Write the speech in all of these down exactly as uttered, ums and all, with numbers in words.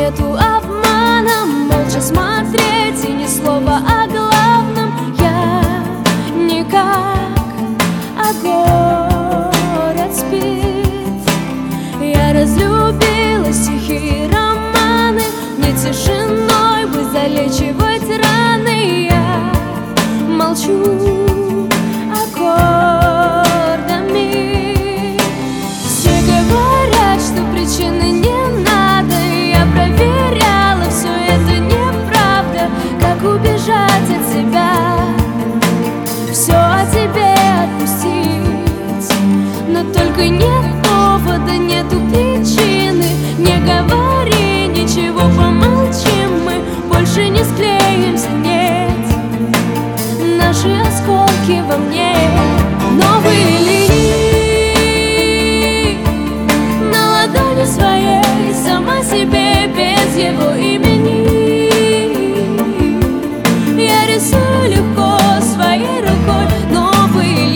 нету обмана, молча смотреть и ни слова о главном. Я не как, а город спит. Я разлюбила стихи и романы, не тишиной бы залечивать раны. Я молчу аккордами. Все говорят, что причины не надо. Я проверяла, все это неправда. Как убежать от себя, все о тебе отпустить. Но только нет повода, нету причины. Не говори ничего, помолчим, мы больше не склеимся, нет. Наши осколки во мне, новые линии на ладони своей, сама себе без его имени. Я рисую легко своей рукой новые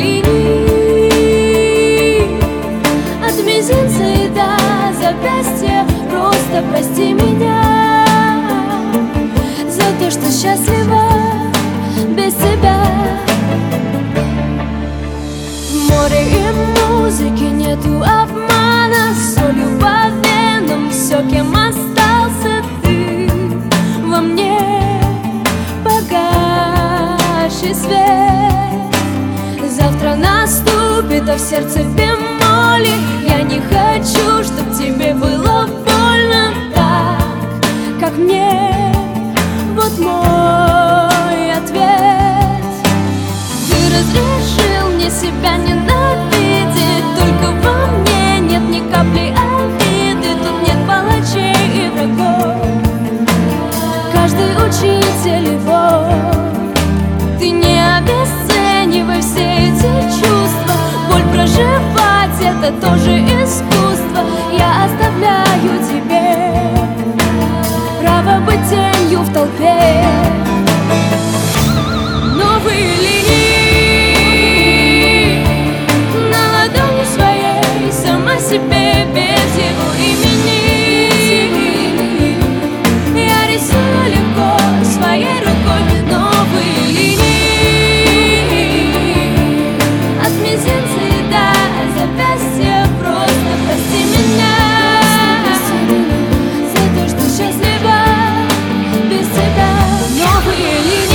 линии от мизинца и до запястья. Просто прости меня за то, что счастлива без тебя. В море и музыке нету обмана, солью по венам все, кем остался ты. Во мне погасший свет, завтра наступит, а в сердце бемоли. Я не хочу, чтоб тебе было больно так, как мне. Вот мой ответ. Ты разрешил мне себя ненавидеть, только во мне нет ни капли обиды. Тут нет палачей и врагов, каждый учитель его. Ты не обесценивай все эти чувства. Боль проживать — это тоже искусство. Я оставляю тебе право быть тенью в толпе. Новые линии на ладони своей, сама себе без его имени. Я рисую легко своей рукой новые линии от мизинца и до запястья. Просто прости меня за то, что счастлива без тебя. Новые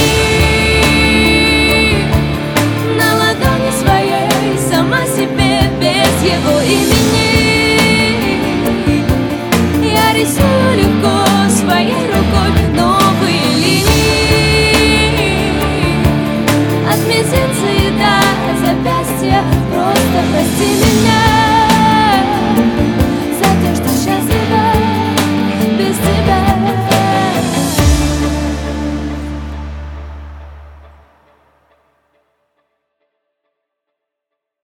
линии на ладони своей, сама себе без его имени. Я рисую легко своей рукой новые линии от мизинца и до запястья. Просто прости меня.